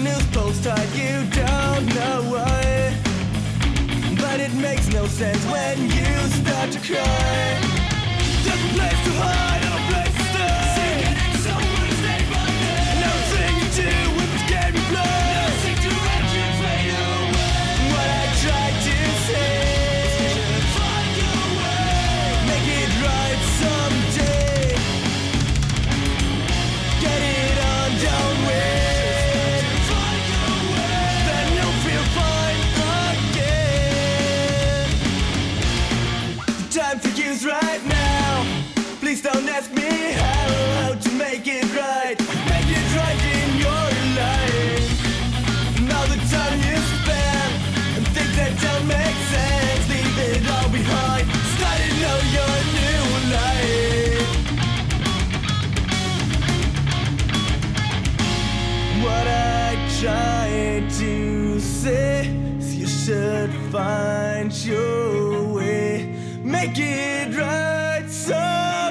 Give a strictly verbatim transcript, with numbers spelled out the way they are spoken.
news post tight, you don't know why. But it makes no sense when you start to cry. There's a place to hide and a place to stay. Someone's day by day. Nothing you do with the game you play. Nothing to let you fade away. What I tried to say is find your way. Make it right someday. Get it on, don't wait. Find your way. Then you'll feel fine again. The time for you's right now. Please don't ask me how, how to make it right. Make it right in your life. Now the time you spend and things that don't make sense, leave it all behind. Start to know your new life. What I tried to say is you should find your way. Make it right so